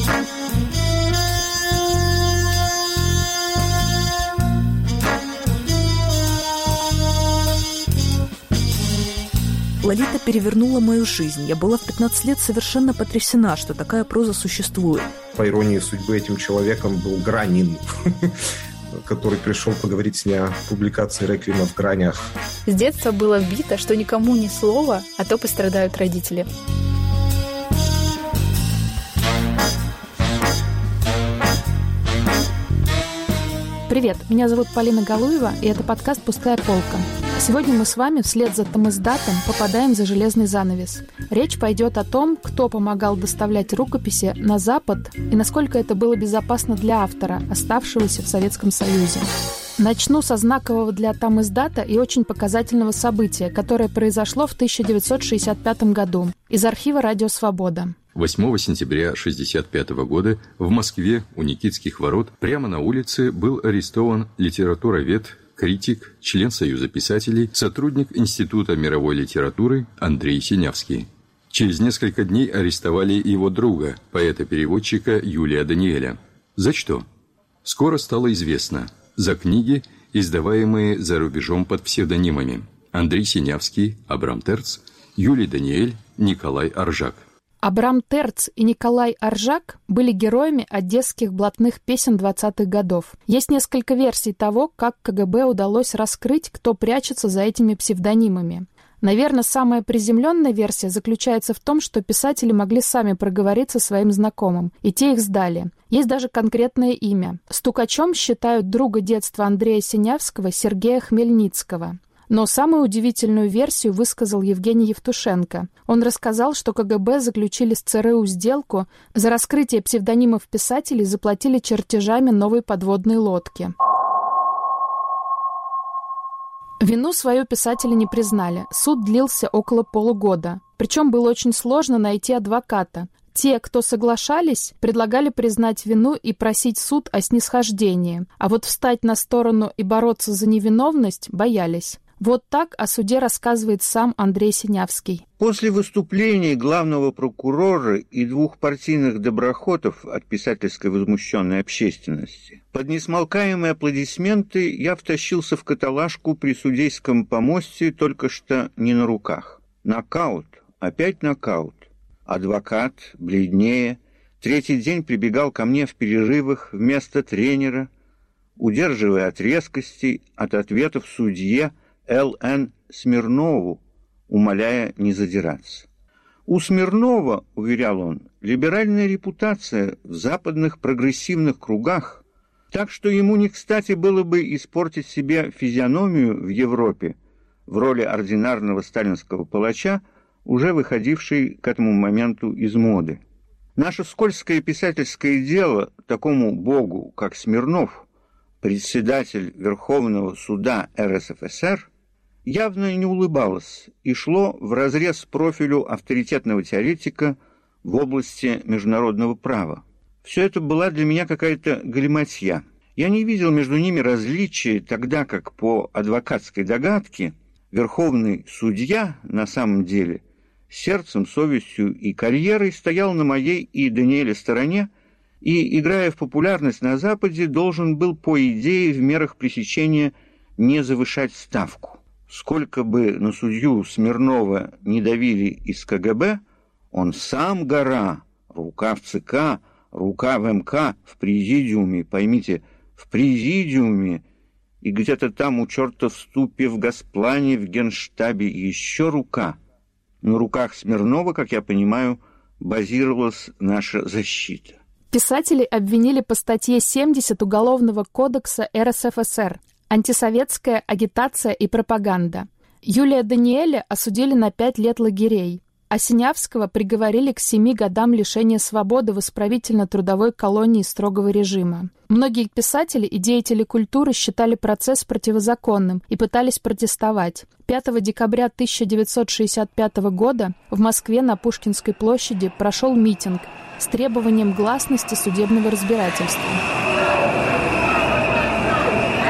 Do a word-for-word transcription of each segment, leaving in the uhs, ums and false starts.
Лолита перевернула мою жизнь. Я была в пятнадцать лет совершенно потрясена, что такая проза существует. По иронии судьбы, этим человеком был Гранин, который пришел поговорить с ней о публикации «Реквиема в гранях». С детства было вбито, что никому ни слова, а то пострадают родители. Привет, меня зовут Полина Галуева, и это подкаст «Пустая полка». Сегодня мы с вами вслед за Тамыздатом попадаем за железный занавес. Речь пойдет о том, кто помогал доставлять рукописи на Запад и насколько это было безопасно для автора, оставшегося в Советском Союзе. Начну со знакового для Тамыздата и очень показательного события, которое произошло в тысяча девятьсот шестьдесят пятом году из архива «Радио Свобода». восьмого сентября тысяча девятьсот шестьдесят пятого года в Москве у Никитских ворот прямо на улице был арестован литературовед, критик, член Союза писателей, сотрудник Института мировой литературы Андрей Синявский. Через несколько дней арестовали его друга, поэта-переводчика Юлия Даниэля. За что? Скоро стало известно. За книги, издаваемые за рубежом под псевдонимами: Андрей Синявский, Абрам Терц, Юлий Даниэль, Николай Оржак. Абрам Терц и Николай Оржак были героями одесских блатных песен двадцатых годов. Есть несколько версий того, как КГБ удалось раскрыть, кто прячется за этими псевдонимами. Наверное, самая приземленная версия заключается в том, что писатели могли сами проговориться своим знакомым, и те их сдали. Есть даже конкретное имя. Стукачом считают друга детства Андрея Синявского Сергея Хмельницкого. Но самую удивительную версию высказал Евгений Евтушенко. Он рассказал, что КГБ заключили с ЦРУ сделку, за раскрытие псевдонимов писателей заплатили чертежами новой подводной лодки. Вину свою писатели не признали. Суд длился около полугода. Причем было очень сложно найти адвоката. Те, кто соглашались, предлагали признать вину и просить суд о снисхождении. А вот встать на сторону и бороться за невиновность боялись. Вот так о суде рассказывает сам Андрей Синявский. После выступлений главного прокурора и двух партийных доброхотов от писательской возмущенной общественности, под несмолкаемые аплодисменты я втащился в каталажку при судейском помосте только что не на руках. Нокаут, опять нокаут. Адвокат, бледнее, третий день прибегал ко мне в перерывах вместо тренера, удерживая от резкости, от ответов судье Л Н Смирнову, умоляя не задираться. У Смирнова, уверял он, либеральная репутация в западных прогрессивных кругах, так что ему не кстати было бы испортить себе физиономию в Европе в роли ординарного сталинского палача, уже выходивший к этому моменту из моды. Наше скользкое писательское дело такому богу, как Смирнов, председатель Верховного суда Эр Эс Эф Эс Эр, явно не улыбалось и шло вразрез профилю авторитетного теоретика в области международного права. Все это была для меня какая-то галиматья. Я не видел между ними различия, тогда как по адвокатской догадке верховный судья на самом деле сердцем, совестью и карьерой стоял на моей и Даниэля стороне и, играя в популярность на Западе, должен был, по идее, в мерах пресечения не завышать ставку. Сколько бы на судью Смирнова не давили из КГБ, он сам гора, рука в ЦК, рука в эм ка, в президиуме, поймите, в президиуме, и где-то там у черта в ступе, в Госплане, в Генштабе еще рука. На руках Смирнова, как я понимаю, базировалась наша защита. Писателей обвинили по статье семьдесят Уголовного кодекса Эр Эс Эф Эс Эр «Антисоветская агитация и пропаганда». Юлия Даниэля осудили на пять лет лагерей, а Синявского приговорили к семи годам лишения свободы в исправительно-трудовой колонии строгого режима. Многие писатели и деятели культуры считали процесс противозаконным и пытались протестовать. пятого декабря тысяча девятьсот шестьдесят пятого года в Москве на Пушкинской площади прошел митинг с требованием гласности судебного разбирательства.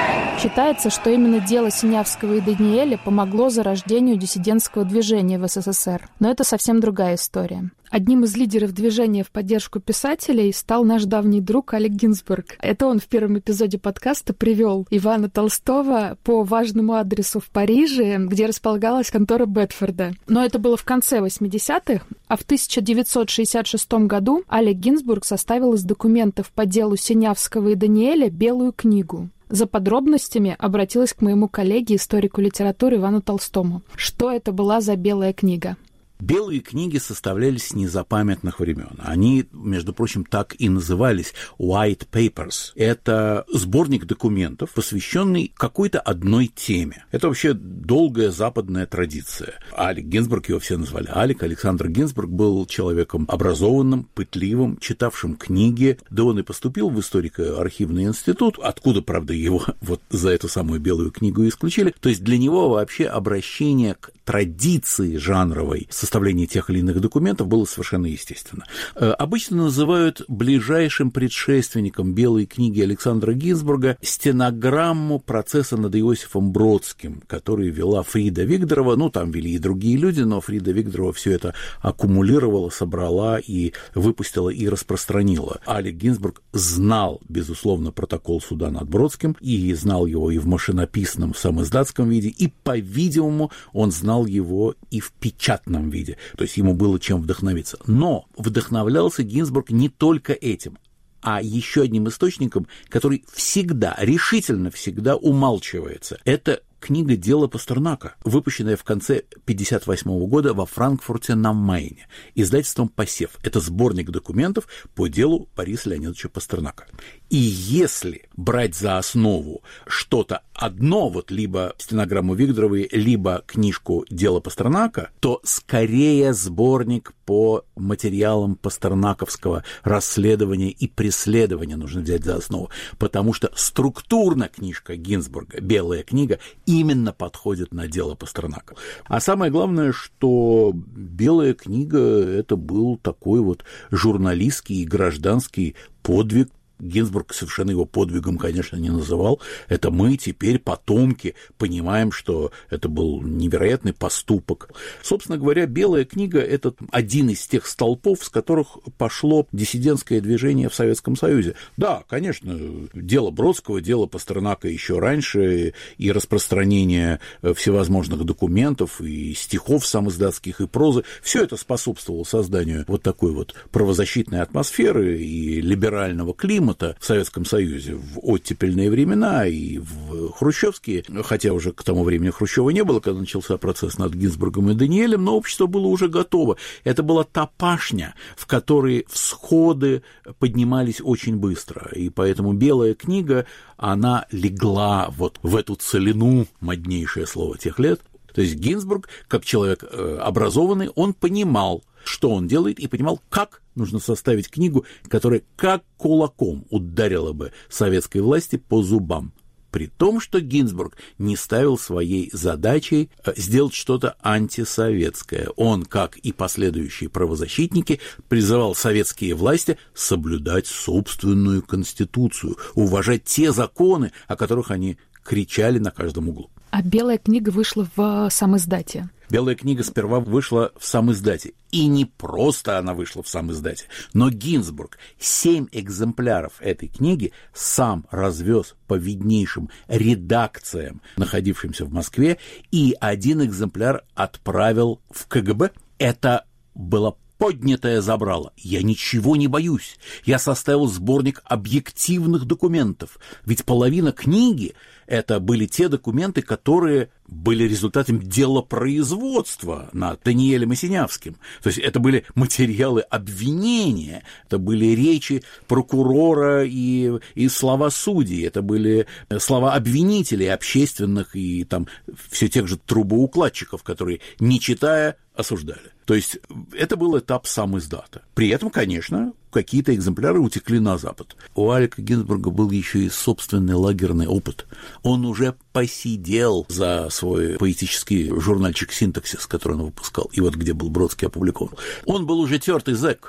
Считается, что именно дело Синявского и Даниэля помогло зарождению диссидентского движения в СССР. Но это совсем другая история. Одним из лидеров движения в поддержку писателей стал наш давний друг Алек Гинзбург. Это он в первом эпизоде подкаста привел Ивана Толстого по важному адресу в Париже, где располагалась контора Бетфорда. Но это было в конце восьмидесятых, а в тысяча девятьсот шестьдесят шестом году Алек Гинзбург составил из документов по делу Синявского и Даниэля белую книгу. За подробностями обратилась к моему коллеге, историку литературы Ивану Толстому. Что это была за белая книга? Белые книги составлялись с незапамятных времен. Они, между прочим, так и назывались White Papers. Это сборник документов, посвященный какой-то одной теме. Это вообще долгая западная традиция. Алек Гинзбург, его все назвали Алек, Александр Гинзбург был человеком образованным, пытливым, читавшим книги. Да он и поступил в историко-архивный институт, откуда, правда, его вот за эту самую белую книгу исключили. То есть для него вообще обращение к традиции жанровой составления тех или иных документов было совершенно естественно. Обычно называют ближайшим предшественником белой книги Александра Гинзбурга стенограмму процесса над Иосифом Бродским, который вела Фрида Вигдорова. Ну, там вели и другие люди, но Фрида Вигдорова все это аккумулировала, собрала и выпустила и распространила. Алек Гинзбург знал, безусловно, протокол суда над Бродским, и знал его и в машинописном самиздатском виде, и, по-видимому, он знал его и в печатном виде, то есть ему было чем вдохновиться. Но вдохновлялся Гинзбург не только этим, а еще одним источником, который всегда, решительно всегда умалчивается. Это книга «Дело Пастернака», выпущенная в конце пятьдесят восьмого года во Франкфурте на Майне, издательством «Посев». Это сборник документов по делу Бориса Леонидовича Пастернака. И если брать за основу что-то одно, вот либо стенограмму Вигдоровой, либо книжку «Дело Пастернака», то скорее сборник по материалам пастернаковского расследования и преследования нужно взять за основу, потому что структурно книжка Гинзбурга, белая книга, именно подходит на дело Пастернака. А самое главное, что белая книга — это был такой вот журналистский и гражданский подвиг. Гинзбург совершенно его подвигом, конечно, не называл. Это мы теперь, потомки, понимаем, что это был невероятный поступок. Собственно говоря, белая книга — это один из тех столпов, с которых пошло диссидентское движение в Советском Союзе. Да, конечно, дело Бродского, дело Пастернака еще раньше, и распространение всевозможных документов, и стихов самиздатских, и прозы, все это способствовало созданию вот такой вот правозащитной атмосферы и либерального климата в Советском Союзе в оттепельные времена и в хрущевские, хотя уже к тому времени Хрущева не было, когда начался процесс над Гинзбургом и Даниэлем, но общество было уже готово. Это была та пашня, в которой всходы поднимались очень быстро, и поэтому белая книга, она легла вот в эту целину, моднейшее слово тех лет. То есть Гинзбург, как человек образованный, он понимал, что он делает, и понимал, как нужно составить книгу, которая как кулаком ударила бы советской власти по зубам. При том, что Гинзбург не ставил своей задачей сделать что-то антисоветское. Он, как и последующие правозащитники, призывал советские власти соблюдать собственную конституцию, уважать те законы, о которых они кричали на каждом углу. А белая книга вышла в самиздате. Белая книга сперва вышла в самиздате. И не просто она вышла в самиздате, но Гинзбург семь экземпляров этой книги сам развез по виднейшим редакциям, находившимся в Москве, и один экземпляр отправил в ка гэ бэ. Это было поднятое забрало. Я ничего не боюсь. Я составил сборник объективных документов. Ведь половина книги — это были те документы, которые были результатом делопроизводства над Даниэлем и Синявским. То есть это были материалы обвинения, это были речи прокурора и, и слова судей, это были слова обвинителей общественных и там все тех же трубоукладчиков, которые, не читая, осуждали. То есть это был этап самиздата. При этом, конечно, какие-то экземпляры утекли на Запад. У Алека Гинзбурга был еще и собственный лагерный опыт. Он уже посидел за свой поэтический журнальчик «Синтаксис», который он выпускал, и вот где был Бродский опубликован. Он был уже тертый зэк.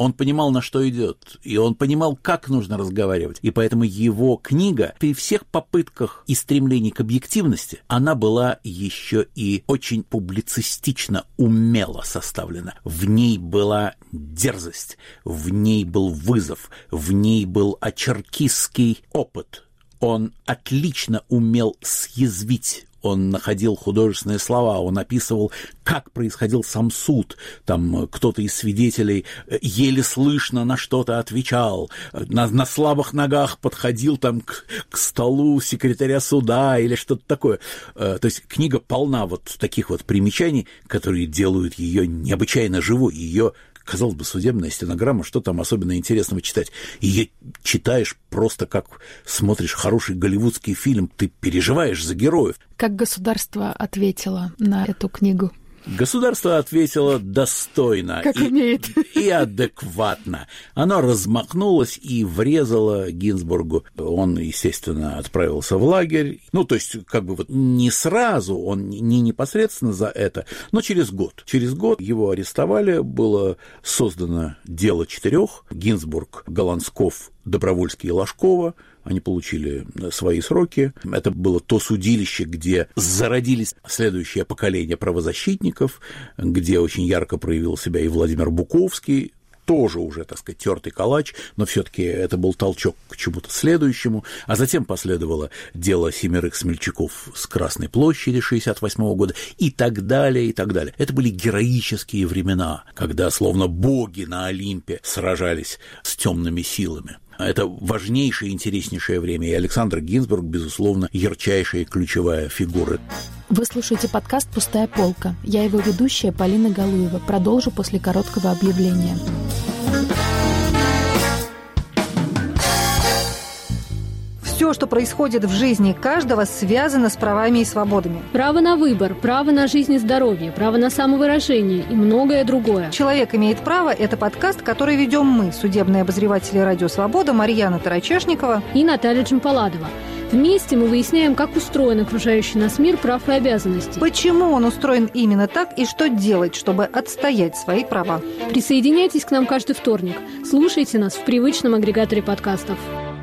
Он понимал, на что идет, и он понимал, как нужно разговаривать. И поэтому его книга, при всех попытках и стремлении к объективности, она была еще и очень публицистично, умело составлена. В ней была дерзость, в ней был вызов, в ней был очеркистский опыт. Он отлично умел съязвить. Он находил художественные слова, он описывал, как происходил сам суд. Там кто-то из свидетелей еле слышно на что-то отвечал, на, на слабых ногах подходил там к, к столу секретаря суда или что-то такое. То есть книга полна вот таких вот примечаний, которые делают ее необычайно живой, ее... Казалось бы, судебная стенограмма, что там особенно интересного читать? Ее читаешь просто как смотришь хороший голливудский фильм, ты переживаешь за героев. Как государство ответило на эту книгу? Государство ответило достойно как и, умеет. и адекватно. Оно размахнулось и врезало Гинзбургу. Он, естественно, отправился в лагерь. Ну, то есть, как бы вот не сразу, он не непосредственно за это, но через год. Через год его арестовали, было создано дело четырех. Гинзбург, Голландсков, Добровольский и Ложкова. Они получили свои сроки. Это было то судилище, где зародились следующее поколение правозащитников, где очень ярко проявил себя и Владимир Буковский, тоже уже, так сказать, тертый калач, но все-таки это был толчок к чему-то следующему. А затем последовало дело семерых смельчаков с Красной площади шестьдесят восьмого года и так далее, и так далее. Это были героические времена, когда словно боги на Олимпе сражались с темными силами. Это важнейшее и интереснейшее время, и Александр Гинзбург, безусловно, ярчайшая и ключевая фигура. Вы слушаете подкаст «Пустая полка». Я его ведущая Полина Галуева. Продолжу после короткого объявления. Все, что происходит в жизни каждого, связано с правами и свободами. Право на выбор, право на жизнь и здоровье, право на самовыражение и многое другое. «Человек имеет право» – это подкаст, который ведем мы, судебные обозреватели «Радио Свобода» Марьяна Тарачешникова и Наталья Джампаладова. Вместе мы выясняем, как устроен окружающий нас мир прав и обязанностей. Почему он устроен именно так и что делать, чтобы отстоять свои права. Присоединяйтесь к нам каждый вторник. Слушайте нас в привычном агрегаторе подкастов.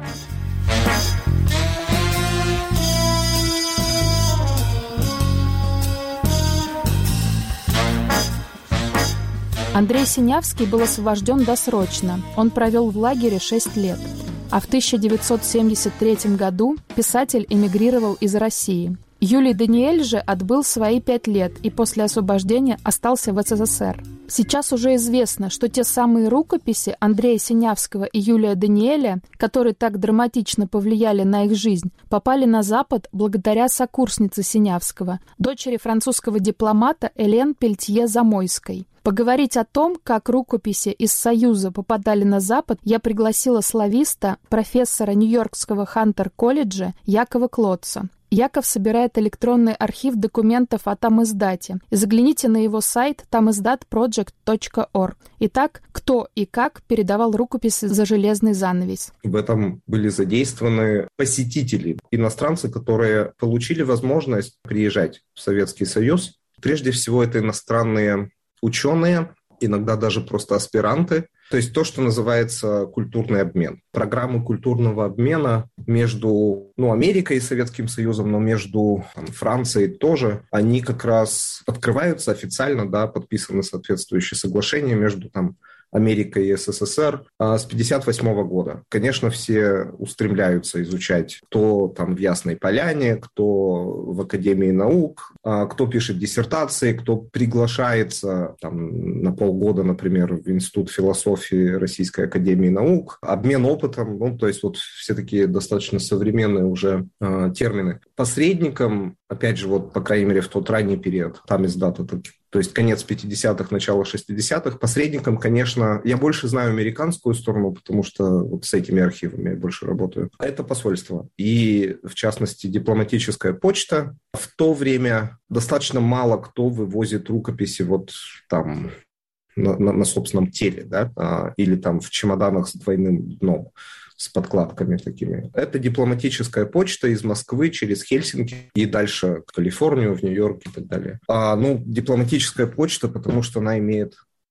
Андрей Синявский был освобожден досрочно. Он провел в лагере шесть лет. А в тысяча девятьсот семьдесят третьем году писатель эмигрировал из России. Юлий Даниэль же отбыл свои пять лет и после освобождения остался в СССР. Сейчас уже известно, что те самые рукописи Андрея Синявского и Юлия Даниэля, которые так драматично повлияли на их жизнь, попали на Запад благодаря сокурснице Синявского, дочери французского дипломата Элен Пельтье-Замойской. Поговорить о том, как рукописи из Союза попадали на Запад, я пригласила слависта, профессора Нью-Йоркского Хантер-колледжа Якова Клотца. Яков собирает электронный архив документов о тамиздате. И загляните на его сайт тамиздат проджект точка орг. Итак, кто и как передавал рукописи за железный занавес? В этом были задействованы посетители, иностранцы, которые получили возможность приезжать в Советский Союз. Прежде всего, это иностранные ученые, иногда даже просто аспиранты. То есть то, что называется культурный обмен. Программы культурного обмена между ну, Америкой и Советским Союзом, но между там, Францией тоже, они как раз открываются официально, да, подписаны соответствующие соглашения между там, Америкой и СССР а, с пятьдесят восьмого года. Конечно, все устремляются изучать, кто там в Ясной Поляне, кто в Академии наук, а, кто пишет диссертации, кто приглашается там, на полгода, например, в Институт философии Российской Академии наук. Обмен опытом, ну, то есть вот все такие достаточно современные уже а, термины. Посредником, опять же, вот, по крайней мере, в тот ранний период, там из даты, то есть конец пятидесятых, начало шестидесятых, посредником, конечно, я больше знаю американскую сторону, потому что вот с этими архивами я больше работаю. Это посольство. И, в частности, дипломатическая почта. В то время достаточно мало кто вывозит рукописи вот там на, на, на собственном теле, да, а, или там в чемоданах с двойным дном, с подкладками такими. Это дипломатическая почта из Москвы через Хельсинки и дальше в Калифорнию, в Нью-Йорк и так далее. А, ну, дипломатическая почта, потому что она имеет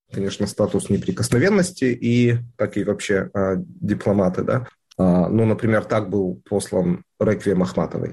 конечно, статус неприкосновенности и так и вообще а, дипломаты, да. А, ну, например, так был послан реквием Ахматовой.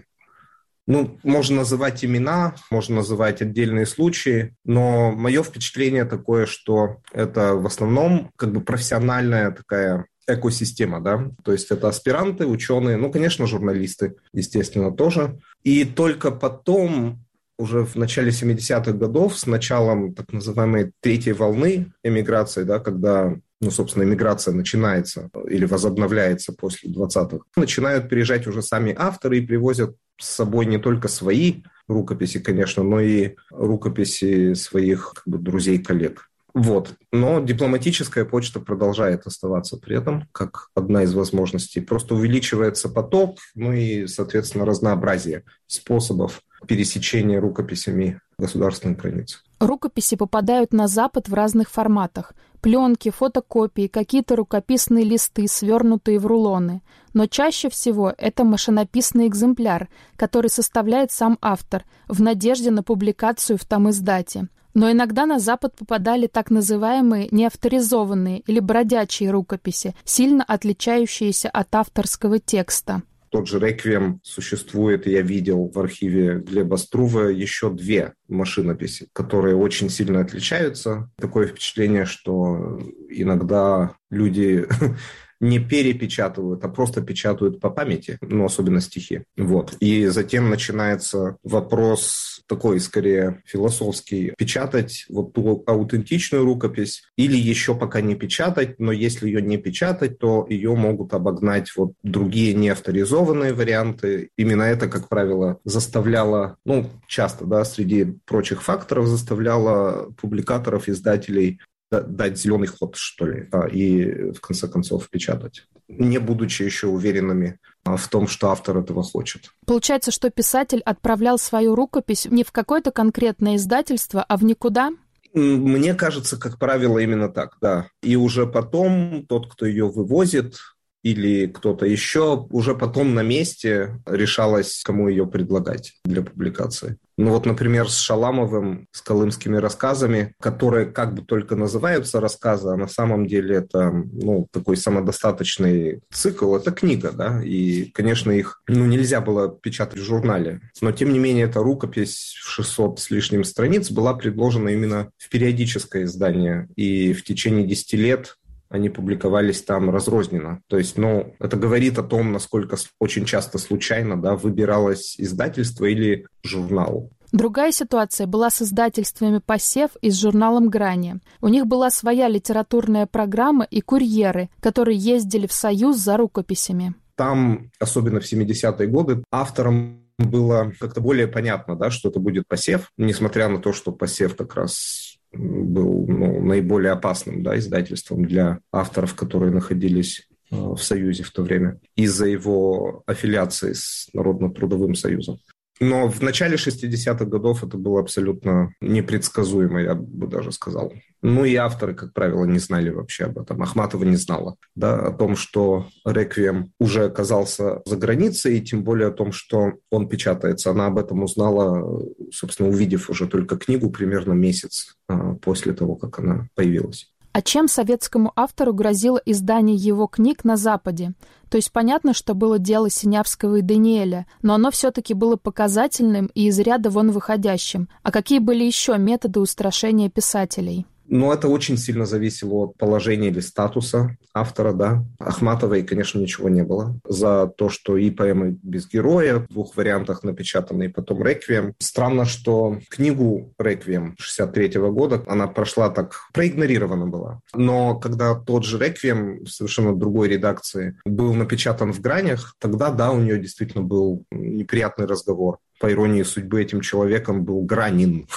Ну, можно называть имена, можно называть отдельные случаи, но мое впечатление такое, что это в основном как бы профессиональная такая экосистема, да, то есть это аспиранты, ученые, ну, конечно, журналисты, естественно, тоже. И только потом, уже в начале семидесятых годов, с началом так называемой третьей волны эмиграции, да, когда, ну, собственно, эмиграция начинается или возобновляется после двадцатых, начинают переезжать уже сами авторы и привозят с собой не только свои рукописи, конечно, но и рукописи своих как бы, друзей, коллег. Вот. Но дипломатическая почта продолжает оставаться при этом, как одна из возможностей. Просто увеличивается поток, ну и, соответственно, разнообразие способов пересечения рукописями государственных границ. Рукописи попадают на Запад в разных форматах. Пленки, фотокопии, какие-то рукописные листы, свернутые в рулоны. Но чаще всего это машинописный экземпляр, который составляет сам автор, в надежде на публикацию в томиздате. Но иногда на Запад попадали так называемые неавторизованные или бродячие рукописи, сильно отличающиеся от авторского текста. Тот же «Реквием» существует, и я видел в архиве Глеба Струве еще две машинописи, которые очень сильно отличаются. Такое впечатление, что иногда люди не перепечатывают, а просто печатают по памяти, ну, особенно стихи. Вот. И затем начинается вопрос такой, скорее, философский. Печатать вот ту аутентичную рукопись или еще пока не печатать, но если ее не печатать, то ее могут обогнать вот другие неавторизованные варианты. Именно это, как правило, заставляло, ну, часто, да, среди прочих факторов заставляло публикаторов, издателей дать зеленый ход, что ли, и в конце концов печатать, не будучи еще уверенными в том, что автор этого хочет. Получается, что писатель отправлял свою рукопись не в какое-то конкретное издательство, а в никуда? Мне кажется, как правило, именно так, да. И уже потом тот, кто ее вывозит, или кто-то еще, уже потом на месте решалось, кому ее предлагать для публикации. Ну вот, например, с Шаламовым, с колымскими рассказами, которые как бы только называются рассказы, а на самом деле это, ну, такой самодостаточный цикл, это книга, да, и, конечно, их, ну, нельзя было печатать в журнале, но, тем не менее, эта рукопись в шестьсот с лишним страниц была предложена именно в периодическое издание, и в течение десяти лет они публиковались там разрозненно. То есть, ну, это говорит о том, насколько очень часто случайно, да, выбиралось издательство или журнал. Другая ситуация была с издательствами «Посев» и с журналом «Грани». У них была своя литературная программа и курьеры, которые ездили в Союз за рукописями. Там, особенно в семидесятые годы, авторам было как-то более понятно, да, что это будет «Посев», несмотря на то, что «Посев» как раз был, ну, наиболее опасным, да, издательством для авторов, которые находились э, в Союзе в то время, из-за его аффилиации с Народно-трудовым союзом. Но в начале шестидесятых годов это было абсолютно непредсказуемо, я бы даже сказал. Ну и авторы, как правило, не знали вообще об этом. Ахматова не знала, да, о том, что «Реквием» уже оказался за границей, и тем более о том, что он печатается. Она об этом узнала, собственно, увидев уже только книгу примерно месяц после того, как она появилась. А чем советскому автору грозило издание его книг на Западе? То есть понятно, что было дело Синявского и Даниэля, но оно все-таки было показательным и из ряда вон выходящим. А какие были еще методы устрашения писателей? Ну, это очень сильно зависело от положения или статуса автора, да. Ахматовой, конечно, ничего не было. За то, что и поэмы без героя, в двух вариантах напечатанные, потом «Реквием». Странно, что книгу «Реквием» шестьдесят третьего года, она прошла так, проигнорирована была. Но когда тот же «Реквием» в совершенно другой редакции был напечатан в «Гранях», тогда, да, у нее действительно был неприятный разговор. По иронии судьбы, этим человеком был Гранин,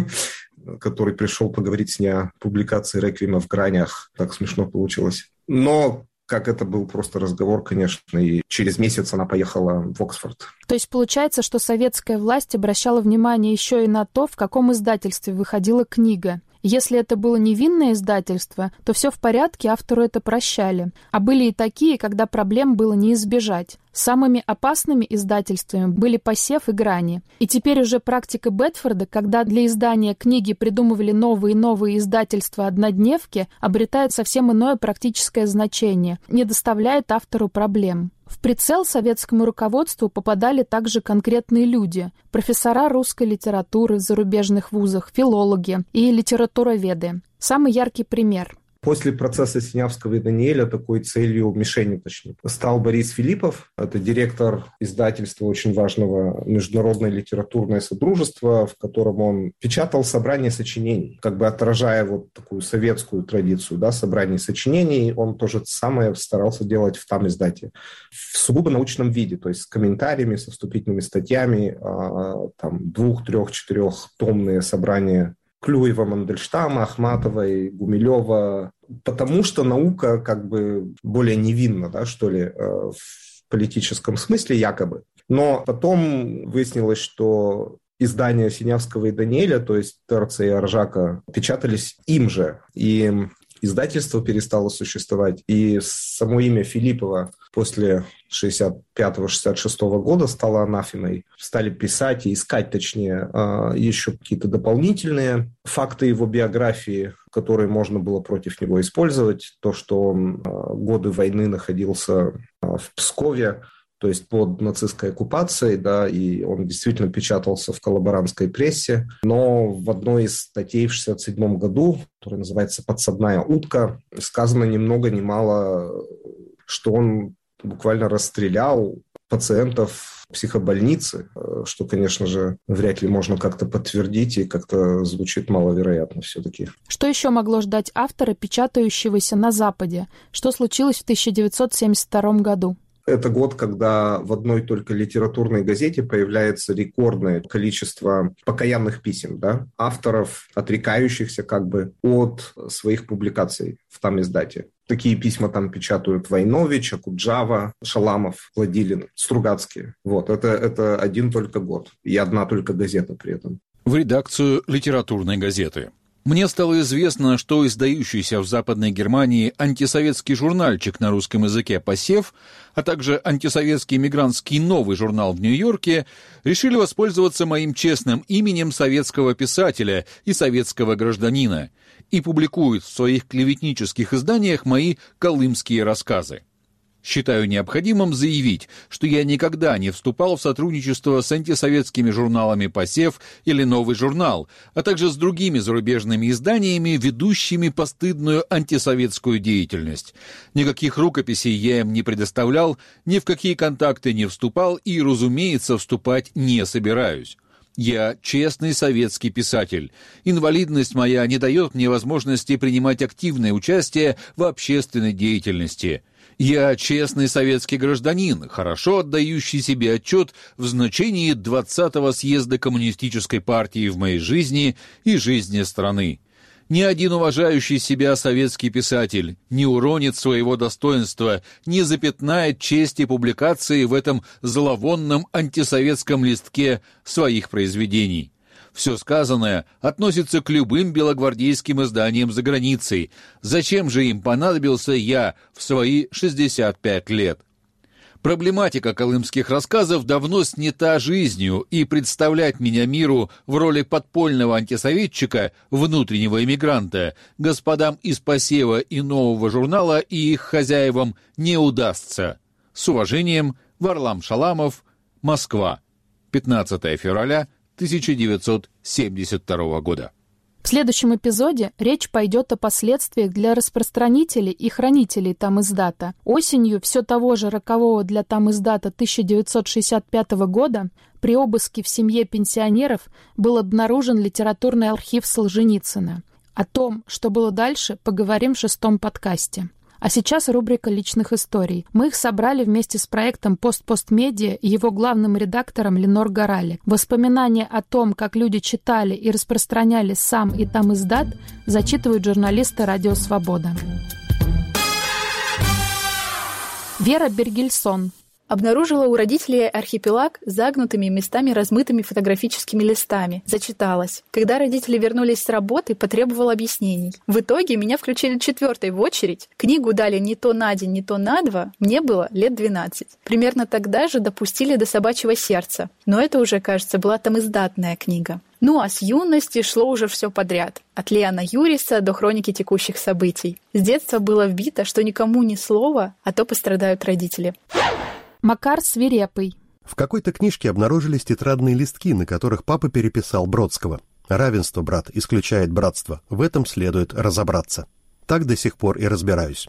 который пришел поговорить с ней о публикации «Реквиема» в «Гранях». Так смешно получилось. Но как это был просто разговор, конечно, и через месяц она поехала в Оксфорд. То есть получается, что советская власть обращала внимание еще и на то, в каком издательстве выходила книга. Если это было невинное издательство, то все в порядке, автору это прощали. А были и такие, когда проблем было не избежать. Самыми опасными издательствами были «Посев» и «Грани». И теперь уже практика Бетфорда, когда для издания книги придумывали новые и новые издательства-однодневки, обретает совсем иное практическое значение, не доставляет автору проблем. В прицел советскому руководству попадали также конкретные люди – профессора русской литературы в зарубежных вузах, филологи и литературоведы. Самый яркий пример – После процесса Синявского и Даниэля такой целью, мишенью точнее, стал Борис Филиппов. Это директор издательства очень важного «Международное литературное содружество», в котором он печатал собрание сочинений, как бы отражая вот такую советскую традицию, да, собраний сочинений. Он тоже самое старался делать в там издате в сугубо научном виде, то есть с комментариями, со вступительными статьями, там двух-, трех-, четырехтомные собрания Клюева, Мандельштама, Ахматовой, Гумилева, потому что наука как бы более невинна, да, что ли, в политическом смысле якобы. Но потом выяснилось, что издания Синявского и Даниэля, то есть Терца и Аржака, печатались им же, и издательство перестало существовать, и само имя Филиппова после шестьдесят пятого — шестьдесят шестого года стало анафемой. Стали писать и искать, точнее, еще какие-то дополнительные факты его биографии, которые можно было против него использовать. То, что он годы войны находился в Пскове, то есть под нацистской оккупацией, да, и он действительно печатался в коллаборантской прессе. Но в одной из статей в шестьдесят седьмом году, которая называется «Подсадная утка», сказано ни много ни мало, что он буквально расстрелял пациентов психобольницы, что, конечно же, вряд ли можно как-то подтвердить и как-то звучит маловероятно все-таки. Что еще могло ждать автора, печатающегося на Западе? Что случилось в тысяча девятьсот семьдесят втором году? Это год, когда в одной только литературной газете появляется рекордное количество покаянных писем, да, авторов, отрекающихся как бы от своих публикаций в там издате. Такие письма там печатают Войнович, Акуджава, Шаламов, Владилин, Стругацкие. Вот, это, это один только год и одна только газета при этом. В редакцию литературной газеты. Мне стало известно, что издающийся в Западной Германии антисоветский журнальчик на русском языке «Посев», а также антисоветский мигрантский новый журнал в Нью-Йорке решили воспользоваться моим честным именем советского писателя и советского гражданина и публикуют в своих клеветнических изданиях мои колымские рассказы. Считаю необходимым заявить, что я никогда не вступал в сотрудничество с антисоветскими журналами «Посев» или «Новый журнал», а также с другими зарубежными изданиями, ведущими постыдную антисоветскую деятельность. Никаких рукописей я им не предоставлял, ни в какие контакты не вступал и, разумеется, вступать не собираюсь. Я честный советский писатель. Инвалидность моя не дает мне возможности принимать активное участие в общественной деятельности. Я честный советский гражданин, хорошо отдающий себе отчет в значении двадцатого съезда Коммунистической партии в моей жизни и жизни страны. Ни один уважающий себя советский писатель не уронит своего достоинства, не запятнает чести публикации в этом зловонном антисоветском листке своих произведений. Все сказанное относится к любым белогвардейским изданиям за границей. Зачем же им понадобился я в свои шестьдесят пять лет? Проблематика колымских рассказов давно снята жизнью, и представлять меня миру в роли подпольного антисоветчика, внутреннего эмигранта, господам из «Посева» и «Нового журнала» и их хозяевам не удастся. С уважением, Варлам Шаламов, Москва, пятнадцатого февраля тысяча девятьсот семьдесят второго года. В следующем эпизоде речь пойдет о последствиях для распространителей и хранителей там издата. Осенью все того же рокового для там издата тысяча девятьсот шестьдесят пятого года при обыске в семье пенсионеров был обнаружен литературный архив Солженицына. О том, что было дальше, поговорим в шестом подкасте. А сейчас рубрика личных историй. Мы их собрали вместе с проектом «Пост-Пост-Медиа» и его главным редактором Ленор Горалик. Воспоминания о том, как люди читали и распространяли сам и там издат, зачитывают журналисты «Радио Свобода». Вера Бергельсон. Обнаружила у родителей архипелаг с загнутыми, местами размытыми фотографическими листами. Зачиталась. Когда родители вернулись с работы, потребовала объяснений. В итоге меня включили четвертой в очередь. Книгу дали не то на день, не то на два. Мне было лет двенадцать. Примерно тогда же допустили до «Собачьего сердца». Но это уже, кажется, была там издатная книга. Ну а с юности шло уже все подряд. От Леона Юриса до хроники текущих событий. С детства было вбито, что никому ни слова, а то пострадают родители. Макар Свирепый. В какой-то книжке обнаружились тетрадные листки, на которых папа переписал Бродского. «Равенство, брат, исключает братство. В этом следует разобраться». Так до сих пор и разбираюсь.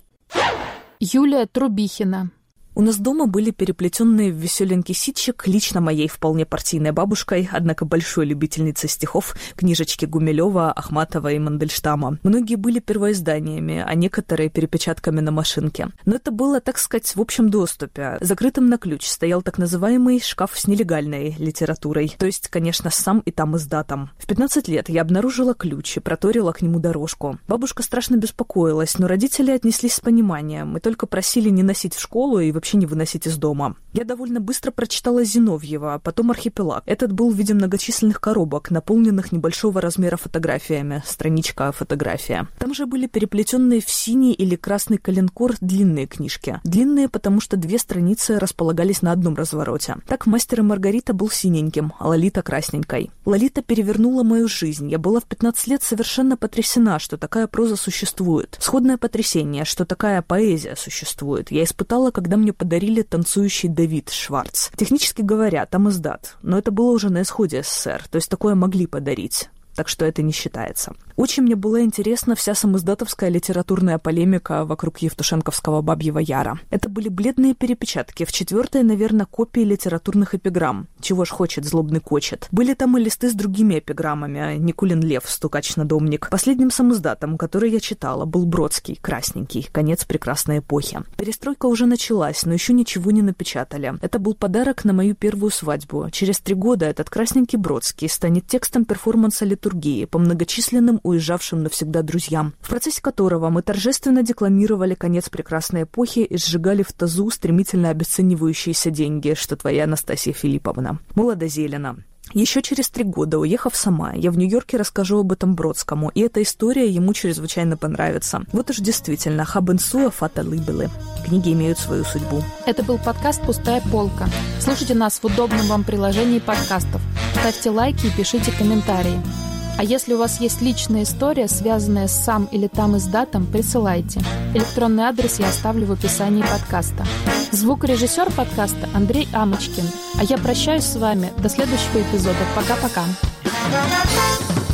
Юлия Трубихина. У нас дома были переплетенные в веселенький ситчик лично моей вполне партийной бабушкой, однако большой любительницей стихов, книжечки Гумилева, Ахматова и Мандельштама. Многие были первоизданиями, а некоторые перепечатками на машинке. Но это было, так сказать, в общем доступе. Закрытым на ключ стоял так называемый шкаф с нелегальной литературой. То есть, конечно, сам и там издатом. В пятнадцать лет я обнаружила ключ и проторила к нему дорожку. Бабушка страшно беспокоилась, но родители отнеслись с пониманием и только просили не носить в школу и вообще не выносить из дома. Я довольно быстро прочитала Зиновьева, а потом «Архипелаг». Этот был в виде многочисленных коробок, наполненных небольшого размера фотографиями. Страничка фотография. Там же были переплетенные в синий или красный коленкор длинные книжки. Длинные, потому что две страницы располагались на одном развороте. Так «Мастер и Маргарита» был синеньким, а «Лолита» красненькой. «Лолита» перевернула мою жизнь. Я была в пятнадцать лет совершенно потрясена, что такая проза существует. Сходное потрясение, что такая поэзия существует, я испытала, когда мне подарили «Танцующий Давид» Шварц. Технически говоря, там издат, но это было уже на исходе СССР, то есть такое могли подарить. Так что это не считается. Очень мне была интересна вся самиздатовская литературная полемика вокруг евтушенковского «Бабьего Яра». Это были бледные перепечатки, в четвертой, наверное, копии литературных эпиграмм. Чего ж хочет, злобный кочет. Были там и листы с другими эпиграммами. Никулин Лев, стукач-надомник. Последним самиздатом, который я читала, был Бродский, красненький, конец прекрасной эпохи. Перестройка уже началась, но еще ничего не напечатали. Это был подарок на мою первую свадьбу. Через три года этот красненький Бродский станет текстом перформанса литургии по многочисленным уезжавшим навсегда друзьям, в процессе которого мы торжественно декламировали конец прекрасной эпохи и сжигали в тазу стремительно обесценивающиеся деньги, что твоя Анастасия Филипповна. Молодо-зелено. Еще через три года, уехав сама, я в Нью-Йорке расскажу об этом Бродскому, и эта история ему чрезвычайно понравится. Вот уж действительно, хабенсуа фата либелы. Книги имеют свою судьбу. Это был подкаст «Пустая полка». Слушайте нас в удобном вам приложении подкастов. Ставьте лайки и пишите комментарии. А если у вас есть личная история, связанная с сам или там издатом, присылайте. Электронный адрес я оставлю в описании подкаста. Звукорежиссер подкаста Андрей Амочкин. А я прощаюсь с вами. До следующего эпизода. Пока-пока.